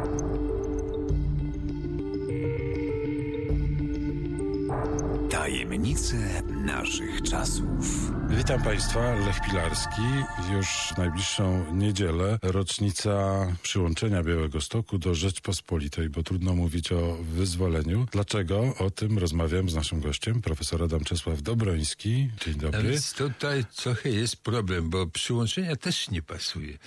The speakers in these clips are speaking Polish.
Tajemnice naszych czasów. Witam Państwa, Lech Pilarski. Już w najbliższą niedzielę rocznica przyłączenia Białegostoku do Rzeczpospolitej, bo trudno mówić o wyzwoleniu. Dlaczego? O tym rozmawiam z naszym gościem, profesor Adam Czesław Dobroński. Dzień dobry. A więc tutaj trochę jest problem, bo przyłączenia też nie pasuje.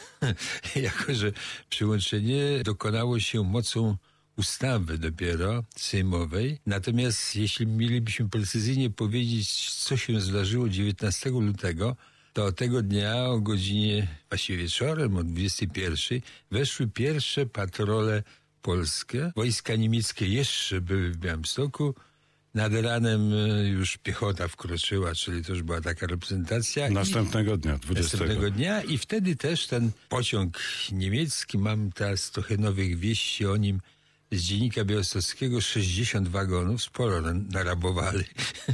Jako że przyłączenie dokonało się mocą ustawy dopiero sejmowej. Natomiast jeśli mielibyśmy precyzyjnie powiedzieć, co się zdarzyło 19 lutego, to tego dnia o godzinie, właściwie wieczorem o 21 weszły pierwsze patrole polskie. Wojska niemieckie jeszcze były w Białymstoku. Nad ranem już piechota wkroczyła, czyli to już była taka reprezentacja. Następnego dnia i wtedy też ten pociąg niemiecki, mam teraz trochę nowych wieści o nim, z Dziennika Białostockiego, 60 wagonów, sporo narabowali,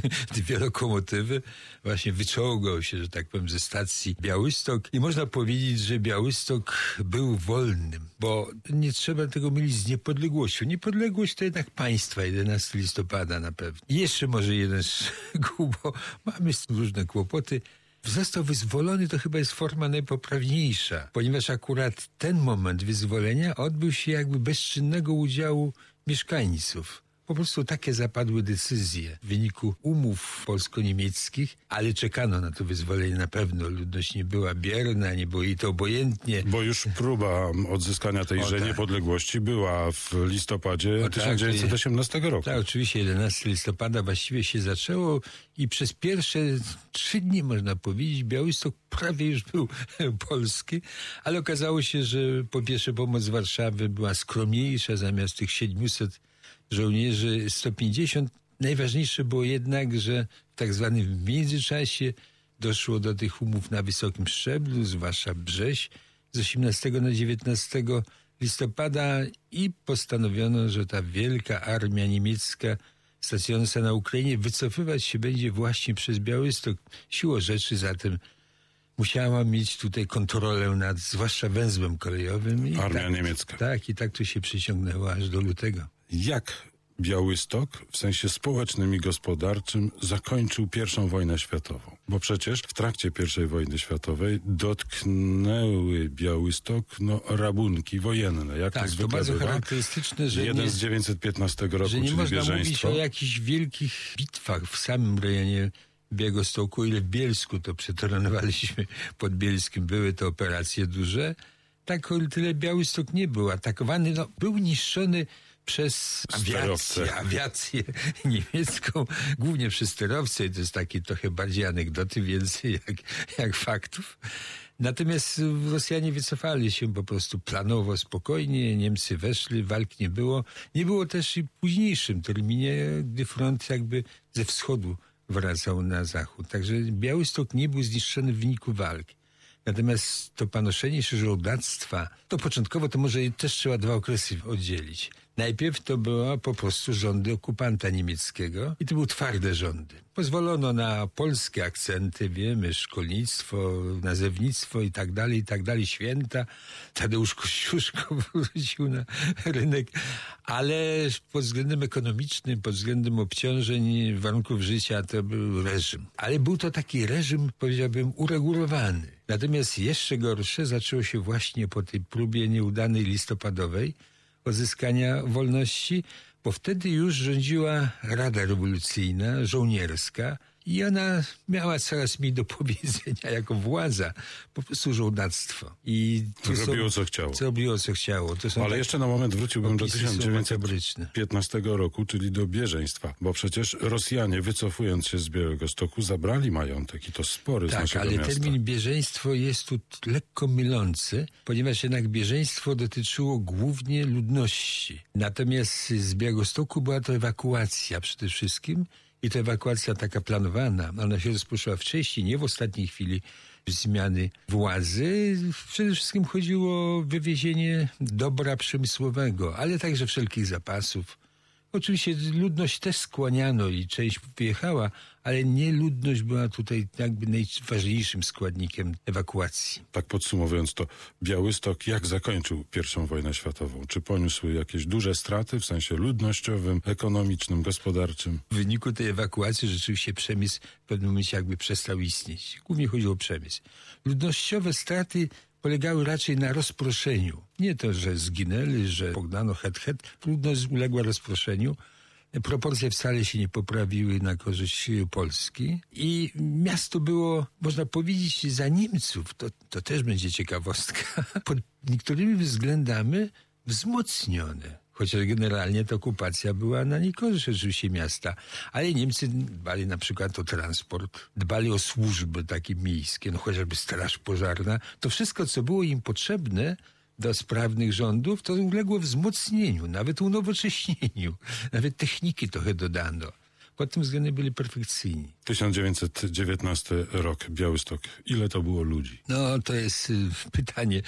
2 lokomotywy, właśnie wyczołgał się, że tak powiem, ze stacji Białystok i można powiedzieć, że Białystok był wolnym, bo nie trzeba tego mylić z niepodległością. Niepodległość to jednak państwa, 11 listopada na pewno. I jeszcze może jeden szczegół, bo mamy różne kłopoty. Został wyzwolony, to chyba jest forma najpoprawniejsza, ponieważ akurat ten moment wyzwolenia odbył się jakby bez czynnego udziału mieszkańców. Po prostu takie zapadły decyzje w wyniku umów polsko-niemieckich, ale czekano na to wyzwolenie na pewno. Ludność nie była bierna, nie było jej to obojętnie. Bo już próba odzyskania tejże niepodległości była w listopadzie 1918 roku. Tak, oczywiście 11 listopada właściwie się zaczęło i przez pierwsze 3 dni, można powiedzieć, Białystok prawie już był polski, ale okazało się, że po pierwsze pomoc z Warszawy była skromniejsza, zamiast tych 700 żołnierzy 150. Najważniejsze było jednak, że w tak zwanym w międzyczasie doszło do tych umów na wysokim szczeblu, zwłaszcza Brześć, z 18 na 19 listopada i postanowiono, że ta wielka armia niemiecka stacjonująca na Ukrainie wycofywać się będzie właśnie przez Białystok. Siłą rzeczy zatem musiała mieć tutaj kontrolę nad zwłaszcza węzłem kolejowym. Armia niemiecka. Tak, i tak to się przyciągnęło aż do lutego. Jak Białystok w sensie społecznym i gospodarczym zakończył I wojnę światową? Bo przecież w trakcie I wojny światowej dotknęły Białystok rabunki wojenne. Jak tak, to zwykle to bardzo bywa. charakterystyczne, że jeden z 915 roku, że nie czyli można bieżeństwo. mówić o jakichś wielkich bitwach w samym rejonie Białegostoku, ile w Bielsku to przetrenowaliśmy pod Bielskim, były to operacje duże. Tak o tyle Białystok nie był atakowany, był niszczony przez awiację niemiecką, głównie przez sterowce, i to jest takie trochę bardziej anegdoty, więcej jak faktów. Natomiast Rosjanie wycofali się po prostu planowo, spokojnie, Niemcy weszli, walk nie było. Nie było też i w późniejszym terminie, gdy front jakby ze wschodu wracał na zachód. Także Białystok nie był zniszczony w wyniku walki. Natomiast to panoszenie się żołdactwa, to początkowo to może też trzeba 2 okresy oddzielić. Najpierw to były po prostu rządy okupanta niemieckiego i to były twarde rządy. Pozwolono na polskie akcenty, wiemy, szkolnictwo, nazewnictwo i tak dalej, święta. Tadeusz Kościuszko wrócił na rynek, ale pod względem ekonomicznym, pod względem obciążeń, warunków życia to był reżim. Ale był to taki reżim, powiedziałbym, uregulowany. Natomiast jeszcze gorsze zaczęło się właśnie po tej próbie nieudanej listopadowej odzyskania wolności, bo wtedy już rządziła Rada Rewolucyjna, żołnierska i ona miała coraz mniej do powiedzenia jako władza, po prostu żołdactwo. I robiło co chciało. Ale jeszcze na moment wróciłbym do 1915 roku, czyli do bieżeństwa, bo przecież Rosjanie, wycofując się z Białegostoku, zabrali majątek i to spory z naszego miasta. Tak, ale termin bieżeństwo jest tu lekko mylący, ponieważ jednak bieżeństwo dotyczyło głównie ludności. Natomiast z Białegostoku była to ewakuacja przede wszystkim. I ta ewakuacja taka planowana, ona się rozpoczęła wcześniej, nie w ostatniej chwili zmiany władzy. Przede wszystkim chodziło o wywiezienie dobra przemysłowego, ale także wszelkich zapasów, Oczywiście ludność też skłaniano i część wyjechała, ale nie ludność była tutaj jakby najważniejszym składnikiem ewakuacji. Tak podsumowując to, Białystok jak zakończył I wojnę światową? Czy poniósł jakieś duże straty w sensie ludnościowym, ekonomicznym, gospodarczym? W wyniku tej ewakuacji rzeczywiście przemysł w pewnym momencie jakby przestał istnieć. Głównie chodziło o przemysł. Ludnościowe straty polegały raczej na rozproszeniu. Nie to, że zginęli, że pognano ludność uległa rozproszeniu. Proporcje wcale się nie poprawiły na korzyść Polski i miasto było, można powiedzieć, za Niemców, to też będzie ciekawostka, pod niektórymi względami wzmocnione. Chociaż generalnie ta okupacja była na niekorzyść oczywiście miasta. Ale Niemcy dbali na przykład o transport, dbali o służby takie miejskie, chociażby straż pożarna. To wszystko, co było im potrzebne do sprawnych rządów, to uległo wzmocnieniu, nawet unowocześnieniu. Nawet techniki trochę dodano. Pod tym względem byli perfekcyjni. 1919 rok, Białystok. Ile to było ludzi? No, to jest pytanie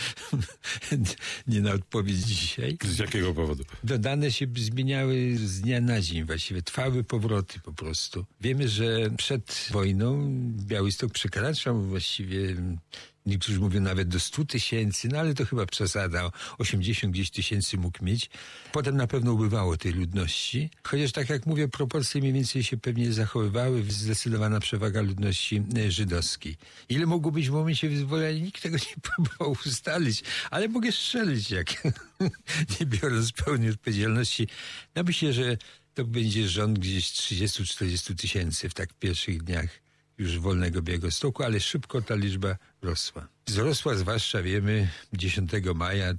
nie na odpowiedź dzisiaj. Z jakiego powodu? Dane się zmieniały z dnia na dzień właściwie. Trwały powroty po prostu. Wiemy, że przed wojną Białystok przekraczał właściwie, niektórzy mówią nawet do 100 tysięcy, no ale to chyba przesada, 80 gdzieś tysięcy mógł mieć. Potem na pewno ubywało tej ludności, chociaż tak jak mówię, proporcje mniej więcej się pewnie zachowywały, zdecydowana przewaga ludności żydowskiej. Ile mogło być w momencie wyzwolenia, nikt tego nie próbował ustalić, ale mogę strzelić, jak nie biorąc pełnej odpowiedzialności. No myślę, że to będzie rząd gdzieś 30-40 tysięcy w tak pierwszych dniach już wolnego Białegostoku, ale szybko ta liczba rosła. Wzrosła zwłaszcza, wiemy, 10 maja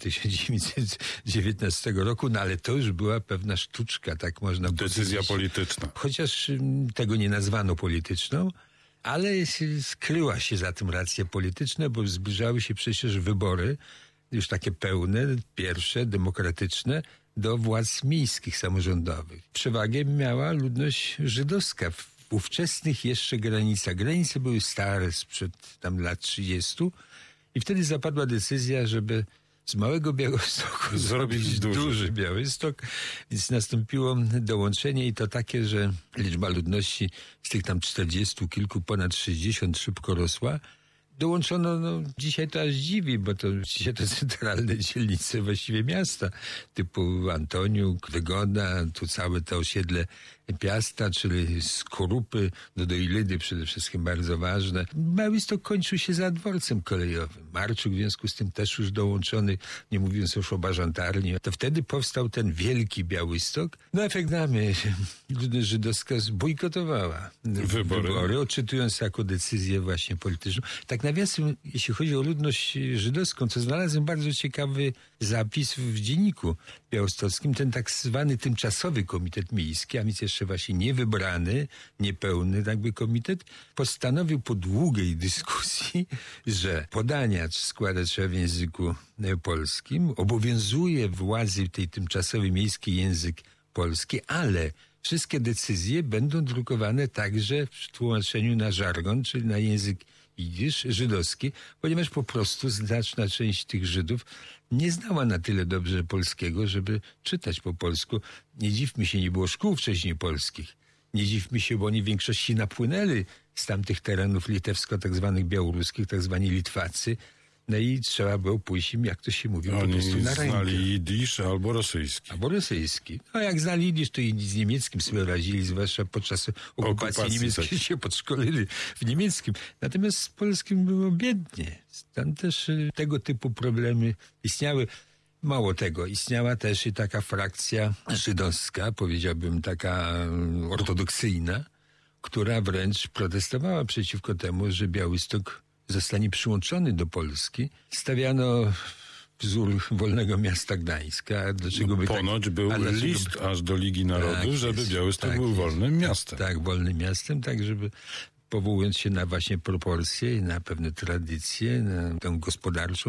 1919 roku, no ale to już była pewna sztuczka, tak można powiedzieć. Decyzja polityczna. Chociaż tego nie nazwano polityczną, ale skryła się za tym racja polityczna, bo zbliżały się przecież wybory, już takie pełne, pierwsze, demokratyczne, do władz miejskich, samorządowych. Przewagę miała ludność żydowska w ówczesnych jeszcze granicach. Granice były stare, sprzed tam lat 30 i wtedy zapadła decyzja, żeby z małego Białegostoku zrobić duży Białystok, więc nastąpiło dołączenie i to takie, że liczba ludności z tych tam 40 kilku, ponad 60 szybko rosła. Dołączono, dzisiaj to aż dziwi, bo to dzisiaj to centralne dzielnice właściwie miasta, typu Antoniuk, Wygoda, tu całe to osiedle Piasta, czyli Skorupy, do Ilydy przede wszystkim bardzo ważne. Białystok kończył się za dworcem kolejowym. Marczuk w związku z tym też już dołączony, nie mówiąc już o Bażantarni. To wtedy powstał ten wielki Białystok. No efekt mamy, ludność żydowska zbojkotowała wybory, odczytując jako decyzję właśnie polityczną. Tak nawiasem, jeśli chodzi o ludność żydowską, to znalazłem bardzo ciekawy zapis w dzienniku białostockim, ten tak zwany tymczasowy komitet miejski, a więc jeszcze właśnie niewybrany, niepełny jakby komitet, postanowił po długiej dyskusji, że podania składać trzeba w języku polskim, obowiązuje władzy tej tymczasowej miejskiej język polski, ale wszystkie decyzje będą drukowane także w tłumaczeniu na żargon, czyli na język jidysz, żydowski, ponieważ po prostu znaczna część tych Żydów nie znała na tyle dobrze polskiego, żeby czytać po polsku. Nie dziwmy się, nie było szkół wcześniej polskich. Nie dziwmy się, bo oni w większości napłynęli z tamtych terenów litewsko, tak zwanych białoruskich, tak zwani Litwacy. No i trzeba było pójść im, jak to się mówi, po prostu na rękę. Oni znali jidysz albo rosyjski. Albo rosyjski. No jak znali jidysz, to i z niemieckim sobie radzili, zwłaszcza podczas okupacji niemieckiej tak się podszkolili w niemieckim. Natomiast z polskim było biednie. Tam też tego typu problemy istniały. Mało tego, istniała też i taka frakcja żydowska, powiedziałbym taka ortodoksyjna, która wręcz protestowała przeciwko temu, że Białystok zostanie przyłączony do Polski. Stawiano wzór wolnego miasta Gdańska. Dlaczego by ponoć był list aż do Ligi Narodów, żeby Białystok był wolnym miastem. Tak, wolnym miastem, tak żeby powołując się na właśnie proporcje, na pewne tradycje, na tę gospodarczą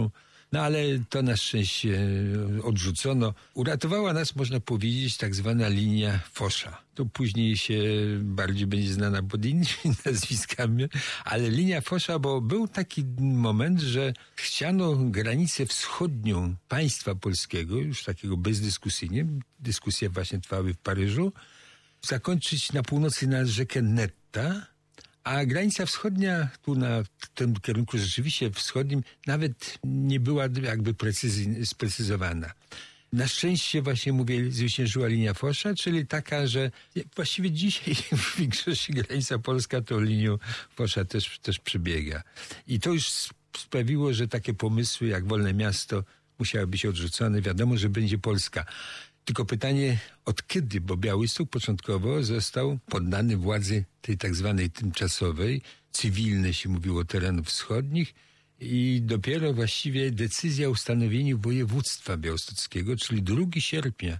No ale to na szczęście odrzucono. Uratowała nas, można powiedzieć, tak zwana linia Fosza. To później się bardziej będzie znana pod innymi nazwiskami, ale linia Fosza, bo był taki moment, że chciano granicę wschodnią państwa polskiego, już takiego bezdyskusyjnie, dyskusje właśnie trwały w Paryżu, zakończyć na północy na rzekę Netta, a granica wschodnia tu na tym kierunku rzeczywiście wschodnim nawet nie była jakby sprecyzowana. Na szczęście właśnie mówię, zwyciężyła linia Fosza, czyli taka, że właściwie dzisiaj w większości granica polska tą linią Fosza też przebiega. I to już sprawiło, że takie pomysły jak Wolne Miasto musiały być odrzucone. Wiadomo, że będzie Polska. Tylko pytanie, od kiedy, bo Białystok początkowo został poddany władzy tej tak zwanej tymczasowej, cywilnej się mówiło, terenów wschodnich i dopiero właściwie decyzja o ustanowieniu województwa białostockiego, czyli 2 sierpnia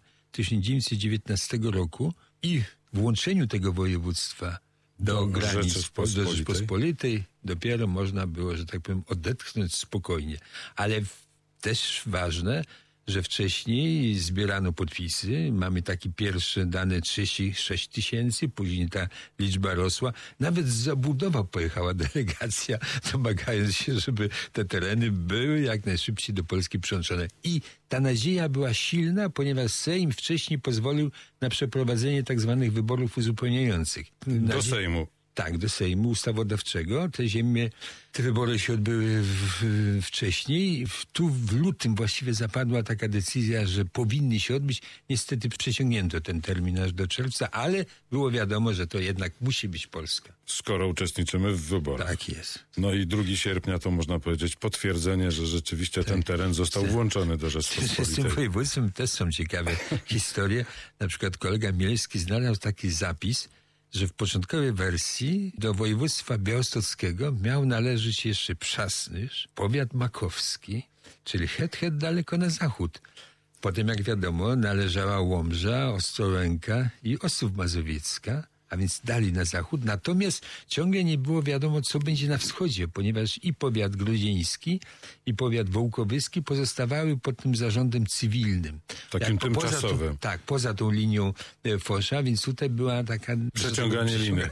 1919 roku i włączeniu tego województwa do granic Rzeczypospolitej, dopiero można było, że tak powiem, odetchnąć spokojnie. Ale też ważne, że wcześniej zbierano podpisy. Mamy takie pierwsze dane 36 000, później ta liczba rosła. Nawet z Zabudowa pojechała delegacja, domagając się, żeby te tereny były jak najszybciej do Polski przyłączone. I ta nadzieja była silna, ponieważ Sejm wcześniej pozwolił na przeprowadzenie tak zwanych wyborów uzupełniających. Do Sejmu. Tak, do Sejmu Ustawodawczego. Te ziemie, te wybory się odbyły wcześniej. Tu w lutym właściwie zapadła taka decyzja, że powinny się odbyć. Niestety przeciągnięto ten termin aż do czerwca, ale było wiadomo, że to jednak musi być Polska. Skoro uczestniczymy w wyborach. Tak jest. No i 2 sierpnia to można powiedzieć potwierdzenie, że rzeczywiście ten teren został włączony do Rzeczypospolitej. Z tym województwem też są ciekawe historie. Na przykład kolega Mielski znalazł taki zapis, że w początkowej wersji do województwa białostockiego miał należeć jeszcze Przasnysz, powiat makowski, czyli het daleko na zachód. Potem, jak wiadomo, należała Łomża, Ostrołęka i Ostrów Mazowiecka, a więc dali na zachód. Natomiast ciągle nie było wiadomo, co będzie na wschodzie, ponieważ i powiat grudziński, i powiat wołkowyski pozostawały pod tym zarządem cywilnym. Takim tymczasowym. Poza tą linią Fosza, więc tutaj była taka... Przeciąganie liny.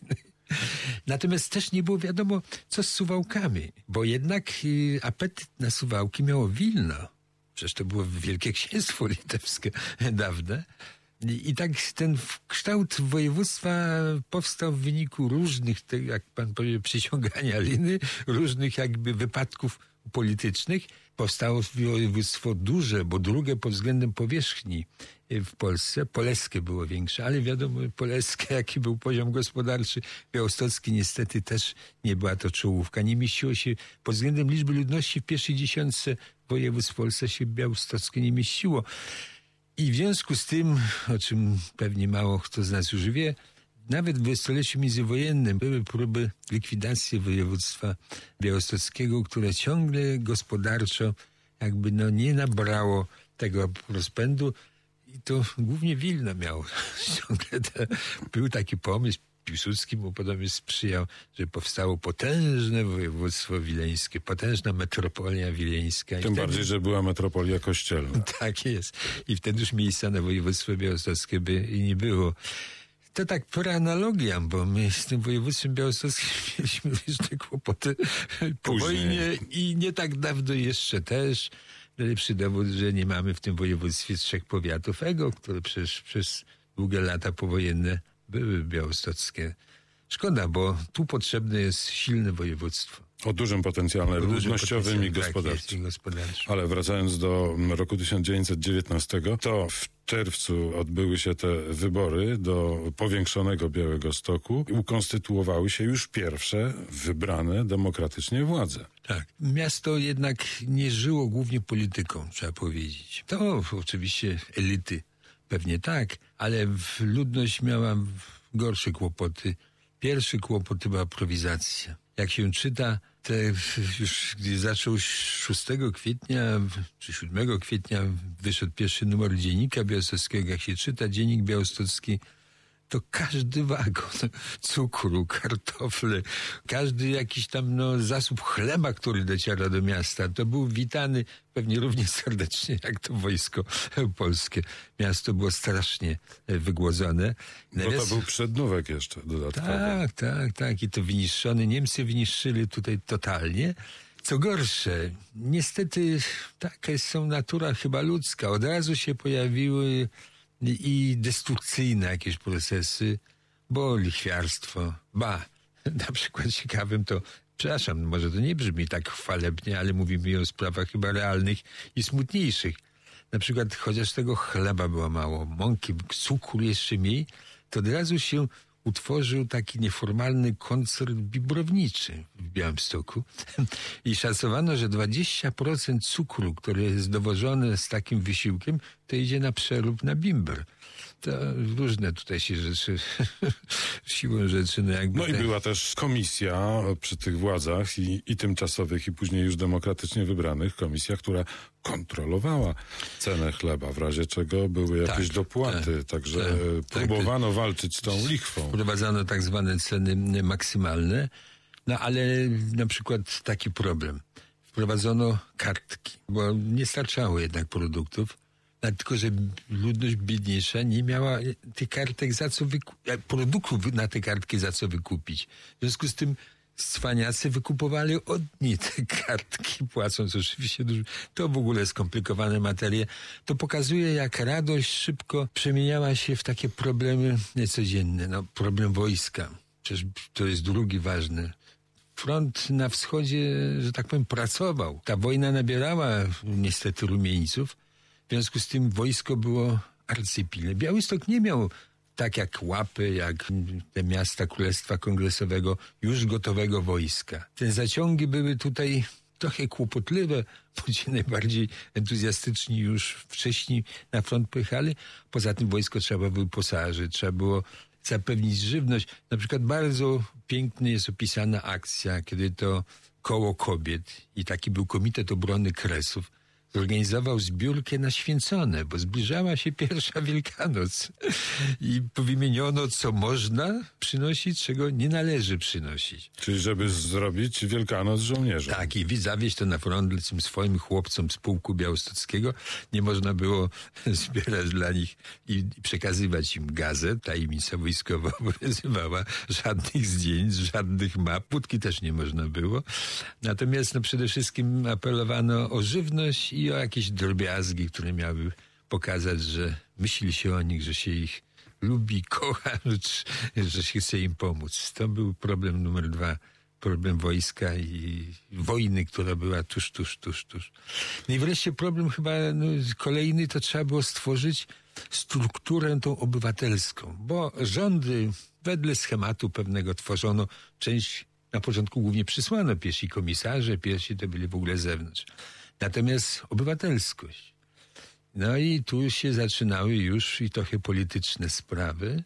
Natomiast też nie było wiadomo, co z Suwałkami, bo jednak apetyt na Suwałki miało Wilno. Przecież to było Wielkie Księstwo Litewskie dawne. I tak ten kształt województwa powstał w wyniku różnych, jak pan powiedział, przyciągania liny, różnych jakby wypadków politycznych. Powstało województwo duże, bo drugie pod względem powierzchni w Polsce. Poleskie było większe, ale wiadomo, Poleskie, jaki był poziom gospodarczy. Białostocki niestety też nie była to czołówka. Nie mieściło się pod względem liczby ludności w pierwszej dziesiątce województw w Polsce się białostockie nie mieściło. I w związku z tym, o czym pewnie mało kto z nas już wie, nawet w dwudziestoleciu międzywojennym były próby likwidacji województwa białostockiego, które ciągle gospodarczo jakby nie nabrało tego rozpędu. I to głównie Wilno miało ciągle. Był taki pomysł, Piłsudski mu podobnie sprzyjał, że powstało potężne województwo wileńskie, potężna metropolia wileńska. Tym bardziej, że była metropolia kościelna. Tak jest. I wtedy już miejsca na województwo białostockie by nie było. To tak pora analogia, bo my z tym województwem białostockim mieliśmy liczne kłopoty po wojnie i nie tak dawno jeszcze też. Najlepszy dowód, że nie mamy w tym województwie 3 powiatów które przecież przez długie lata powojenne były białostockie. Szkoda, bo tu potrzebne jest silne województwo. O dużym potencjale ludnościowym i gospodarczym. Ale wracając do roku 1919, to w czerwcu odbyły się te wybory do powiększonego Białegostoku i ukonstytuowały się już pierwsze wybrane demokratycznie władze. Tak. Miasto jednak nie żyło głównie polityką, trzeba powiedzieć. To oczywiście elity pewnie tak, ale ludność miała gorsze kłopoty. Pierwszy kłopot to była aprowizacja. Jak się czyta, już gdy zaczął 6 kwietnia czy 7 kwietnia wyszedł pierwszy numer Dziennika Białostockiego. Jak się czyta Dziennik Białostocki, to każdy wagon cukru, kartofle, każdy jakiś tam zasób chleba, który dociera do miasta, to był witany pewnie równie serdecznie jak to wojsko polskie. Miasto było strasznie wygłodzone. Bo to był przednówek jeszcze dodatkowo. Tak. I to wyniszczone. Niemcy wyniszczyli tutaj totalnie. Co gorsze, niestety taka jest natura chyba ludzka. Od razu się pojawiły i destrukcyjne jakieś procesy, bo lichwiarstwo. Na przykład ciekawym to, przepraszam, może to nie brzmi tak chwalebnie, ale mówimy o sprawach chyba realnych i smutniejszych. Na przykład chociaż tego chleba było mało, mąki, cukru jeszcze mniej, to od razu się utworzył taki nieformalny koncert bibrowniczy w Białymstoku i szacowano, że 20% cukru, który jest dowożony z takim wysiłkiem, to idzie na przerób na bimber. To różne tutaj się rzeczy, siłą rzeczy. I była też komisja przy tych władzach i tymczasowych, i później już demokratycznie wybranych, komisja, która kontrolowała cenę chleba, w razie czego były jakieś dopłaty. Także próbowano walczyć z tą lichwą. Wprowadzano tak zwane ceny maksymalne, ale na przykład taki problem. Wprowadzono kartki, bo nie starczało jednak produktów. Tylko że ludność biedniejsza nie miała tych kartek produktów na te kartki za co wykupić. W związku z tym cwaniacy wykupowali od niej te kartki, płacąc oczywiście dużo. To w ogóle skomplikowane materie. To pokazuje, jak radość szybko przemieniała się w takie problemy codzienne. Problem wojska. Przecież to jest drugi ważny. Front na wschodzie, że tak powiem, pracował. Ta wojna nabierała niestety rumieńców. W związku z tym wojsko było arcypilne. Białystok nie miał, tak jak Łapy, jak te miasta Królestwa Kongresowego, już gotowego wojska. Te zaciągi były tutaj trochę kłopotliwe, bo ci najbardziej entuzjastyczni już wcześniej na front pojechali. Poza tym wojsko trzeba było wyposażyć, trzeba było zapewnić żywność. Na przykład bardzo pięknie jest opisana akcja, kiedy to Koło Kobiet i taki był Komitet Obrony Kresów zorganizował zbiórkę na święcone, bo zbliżała się pierwsza Wielkanoc i wymieniono, co można przynosić, czego nie należy przynosić. Czyli żeby zrobić Wielkanoc żołnierzom. Tak, i zawieźć to na front tym swoim chłopcom z pułku białostockiego. Nie można było zbierać dla nich i przekazywać im gazet. Tajemnica wojskowa obowiązywała. Żadnych zdjęć, żadnych map. Płótki też nie można było. Natomiast przede wszystkim apelowano o żywność i o jakieś drobiazgi, które miały pokazać, że myśli się o nich, że się ich lubi, kocha, że się chce im pomóc. To był problem numer 2. Problem wojska i wojny, która była tuż. No i wreszcie problem chyba kolejny, to trzeba było stworzyć strukturę tą obywatelską, bo rządy wedle schematu pewnego tworzono. Część na początku głównie przysłano, pierwsi komisarze, pierwsi to byli w ogóle z zewnątrz. Natomiast obywatelskość. No i tu się zaczynały już i trochę polityczne sprawy.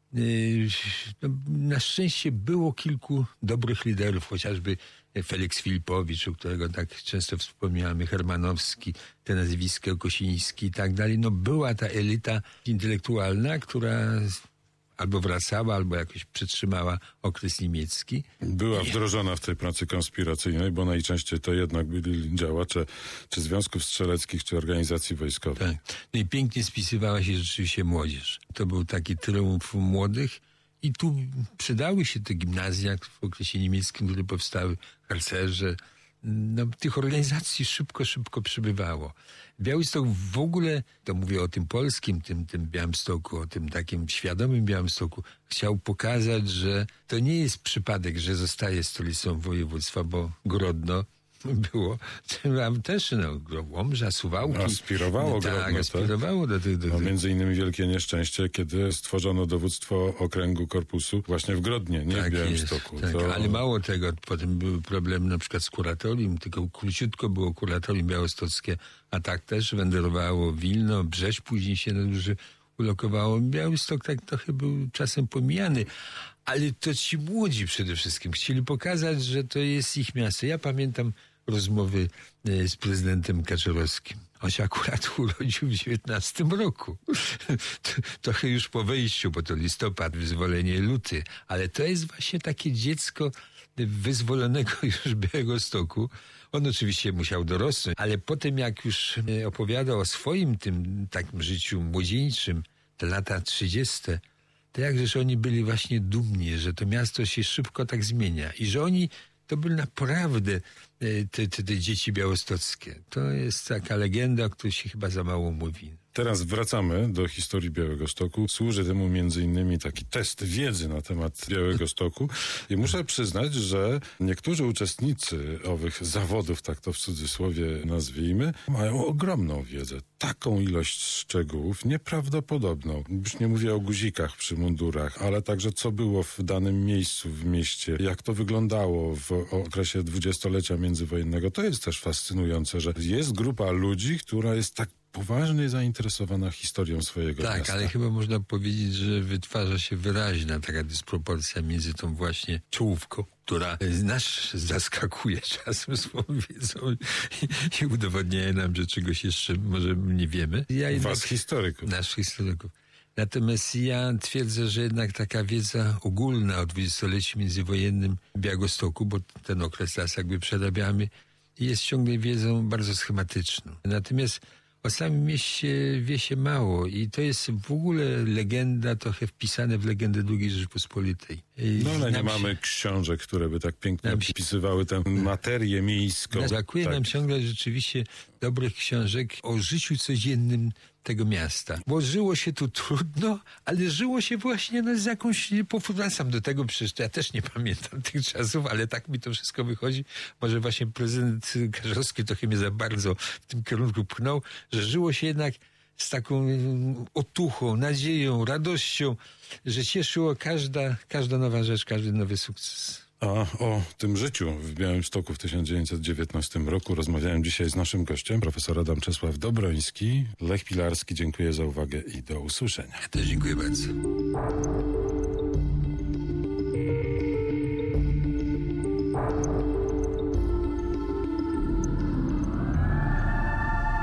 Na szczęście było kilku dobrych liderów, chociażby Felix Filipowicz, o którego tak często wspominamy, Hermanowski, te nazwiska Kosiński i tak dalej. Była ta elita intelektualna, która albo wracała, albo jakoś przetrzymała okres niemiecki. Była wdrożona w tej pracy konspiracyjnej, bo najczęściej to jednak byli działacze czy związków strzeleckich, czy organizacji wojskowych. Tak. No i pięknie spisywała się rzeczywiście młodzież. To był taki triumf młodych i tu przydały się te gimnazja w okresie niemieckim, które powstały, harcerze. Tych organizacji szybko przybywało. Białystok w ogóle, to mówię o tym polskim, tym Białymstoku, o tym takim świadomym Białymstoku, chciał pokazać, że to nie jest przypadek, że zostaje stolicą województwa, bo Grodno było, tam też Łomża, Suwałki. Aspirowało Grodno, aspirowało do tych... między innymi wielkie nieszczęście, kiedy stworzono dowództwo okręgu korpusu właśnie w Grodnie, nie w Białymstoku. Ale mało tego, potem były problemy na przykład z kuratorium, tylko króciutko było kuratorium białostockie, a tak też wędrowało Wilno, Brześć później się ulokowało. Białystok tak trochę był czasem pomijany, ale to ci młodzi przede wszystkim chcieli pokazać, że to jest ich miasto. Ja pamiętam rozmowy z prezydentem Kaczorowskim. On się akurat urodził w 19 roku. Trochę już po wejściu, bo to listopad, wyzwolenie luty. Ale to jest właśnie takie dziecko wyzwolonego już Białegostoku. On oczywiście musiał dorosnąć, ale potem jak już opowiadał o swoim tym takim życiu młodzieńczym, te lata 30., to jakżeż oni byli właśnie dumni, że to miasto się szybko tak zmienia i że oni to były naprawdę te dzieci białostockie. To jest taka legenda, o której się chyba za mało mówi. Teraz wracamy do historii Białegostoku. Służy temu między innymi taki test wiedzy na temat Białegostoku i muszę przyznać, że niektórzy uczestnicy owych zawodów, tak to w cudzysłowie nazwijmy, mają ogromną wiedzę. Taką ilość szczegółów, nieprawdopodobną. Już nie mówię o guzikach przy mundurach, ale także co było w danym miejscu w mieście, jak to wyglądało w okresie dwudziestolecia międzywojennego. To jest też fascynujące, że jest grupa ludzi, która jest tak poważnie zainteresowana historią swojego miasta. Tak, ale chyba można powiedzieć, że wytwarza się wyraźna taka dysproporcja między tą właśnie czołówką, która nas zaskakuje czasem swoją wiedzą i udowodnia nam, że czegoś jeszcze może nie wiemy. Was historyków. Nasz historyków. Natomiast ja twierdzę, że jednak taka wiedza ogólna o dwudziestoleciu międzywojennym w Białegostoku, bo ten okres nas jakby przerabiamy, jest ciągle wiedzą bardzo schematyczną. Natomiast o samym mieście wie się mało i to jest w ogóle legenda, trochę wpisane w legendę II Rzeczypospolitej. No ale nie mamy książek, które by tak pięknie opisywały tę materię miejską. Brakuje nam ciągle rzeczywiście dobrych książek o życiu codziennym tego miasta. Bo żyło się tu trudno, ale żyło się właśnie z jakąś powracam do tego, przecież ja też nie pamiętam tych czasów, ale tak mi to wszystko wychodzi. Może właśnie prezydent Karzowski trochę mnie za bardzo w tym kierunku pchnął, że żyło się jednak z taką otuchą, nadzieją, radością, że cieszyło każda nowa rzecz, każdy nowy sukces. A o tym życiu w Białymstoku w 1919 roku rozmawiałem dzisiaj z naszym gościem, profesor Adam Czesław Dobroński. Lech Pilarski, dziękuję za uwagę i do usłyszenia. Ja też dziękuję bardzo.